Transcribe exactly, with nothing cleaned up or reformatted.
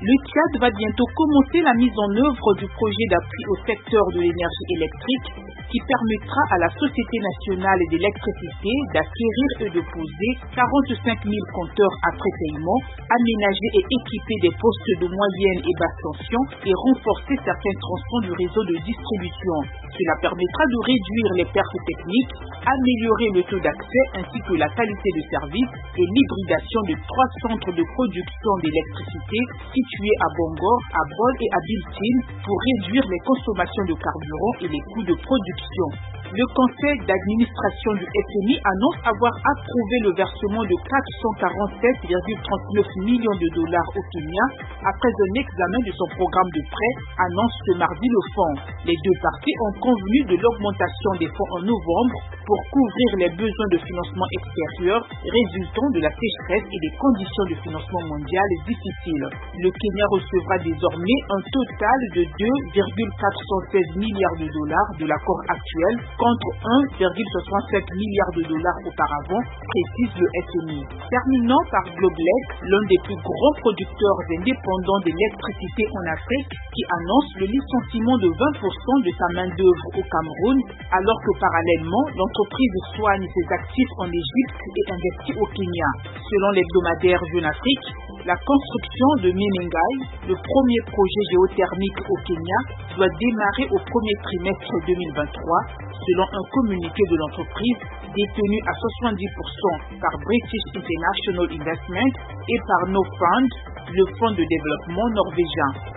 Le Tchad va bientôt commencer la mise en œuvre du projet d'appui au secteur de l'énergie électrique qui permettra à la Société nationale d'électricité d'acquérir et de poser quarante-cinq mille compteurs après paiement, aménager et équiper des postes de moyenne et basse tension et renforcer certains tronçons du réseau de distribution. Cela permettra de réduire les pertes techniques, améliorer le taux d'accès ainsi que la qualité de service et l'hybridation de trois centres de production d'électricité situés à Bongor, à Bol et à Biltine pour réduire les consommations de carburant et les coûts de production. Le conseil d'administration du F M I annonce avoir approuvé le versement de quatre cent quarante-sept virgule trente-neuf millions de dollars au Kenya après un examen de son programme de prêt, annonce ce mardi le fonds. Les deux parties ont convenu de l'augmentation des fonds en novembre pour couvrir les besoins de financement extérieur résultant de la sécheresse et des conditions de financement mondial difficiles. Le Kenya recevra désormais un total de deux virgule quatre cent seize milliards de dollars de l'accord actuel contre un virgule soixante-sept milliards de dollars auparavant, précise le F M I. Terminant par Globeleq, l'un des plus grands producteurs indépendants d'électricité en Afrique, qui annonce le licenciement de vingt pour cent de sa main-d'œuvre au Cameroun, alors que parallèlement, l'entreprise soigne ses actifs en Égypte et investit au Kenya. Selon l'hebdomadaire Jeune Afrique, la construction de Menengai, le premier projet géothermique au Kenya, doit démarrer au premier trimestre deux mille vingt-trois, selon un communiqué de l'entreprise détenu à soixante-dix pour cent par British International Investment et par Norfund, le fonds de développement norvégien.